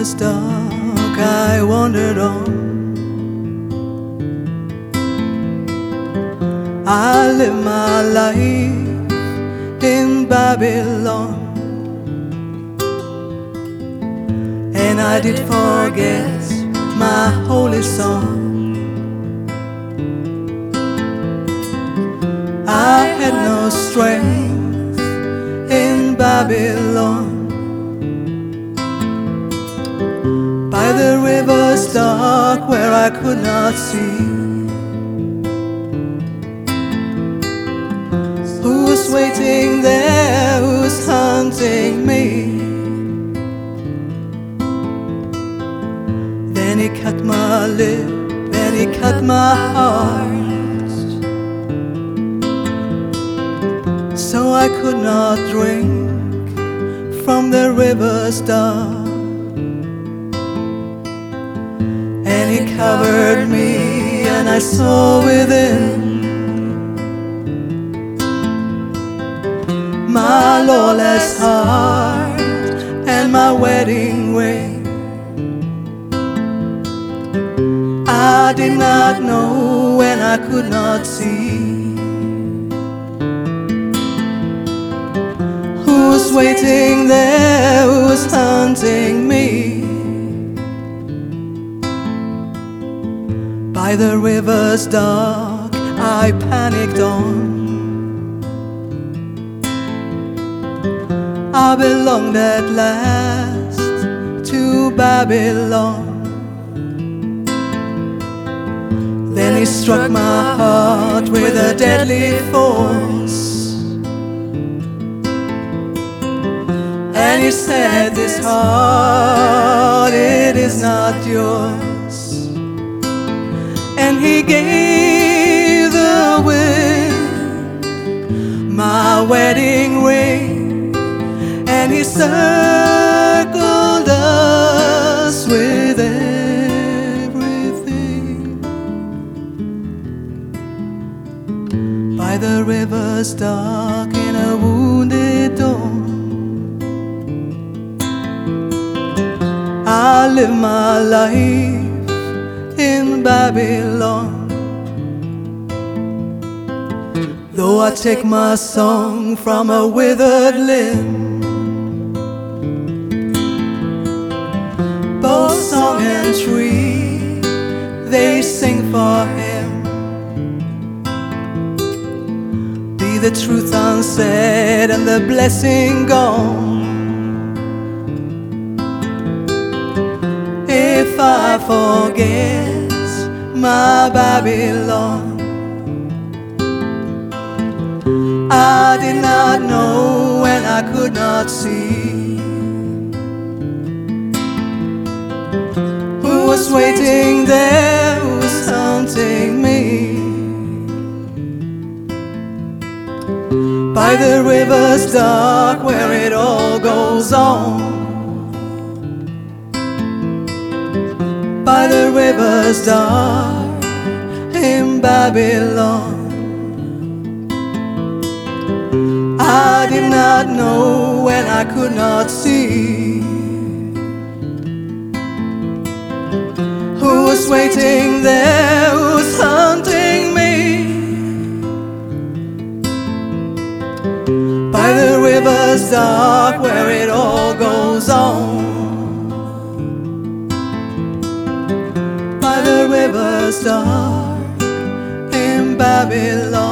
was dark, I wandered on. I lived my life in Babylon, and I did forget my holy song. I had no strength in Babylon. By the river's dark where I could not see, who was waiting there, who was hunting me? Then he cut my lip, then he cut my heart, so I could not drink from the river's dark. And he covered me, and I saw within my lawless heart and my wedding ring. I did not know when I could not see who was waiting there, who was hunting me. By the river's dark I panicked on. I belonged at last to Babylon. Then he struck my heart with a deadly force, and he said, "This heart, it is not yours." And he gave the wind my wedding ring, and he circled us with everything. By the river's dark in a wounded dawn, I live my life in Babylon. Though I take my song from a withered limb, both song and tree, they sing for him. Be the truth unsaid and the blessing gone. If I forget my Babylon, I did not know when I could not see who was waiting there, who was hunting me. By the river's dark where it all goes on, by the river's dark in Babylon. I did not know when I could not see who was waiting there, who was hunting me. By the river's dark where it all goes on, by the river's dark in Babylon.